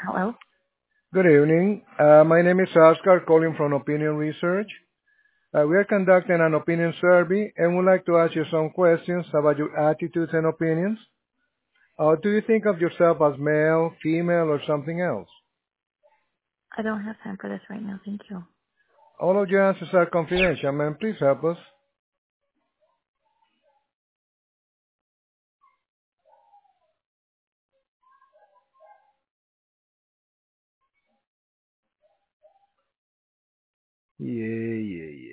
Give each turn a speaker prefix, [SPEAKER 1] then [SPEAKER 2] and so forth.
[SPEAKER 1] Hello?
[SPEAKER 2] Good evening. My name is Oscar, calling from Opinion Research. We are conducting an opinion survey and would like to ask you some questions about your attitudes and opinions. Do you think of yourself as male, female, or something else?
[SPEAKER 1] I don't have time for this right now. Thank you.
[SPEAKER 2] All of your answers are confidential, ma'am. Please help us. Yeah.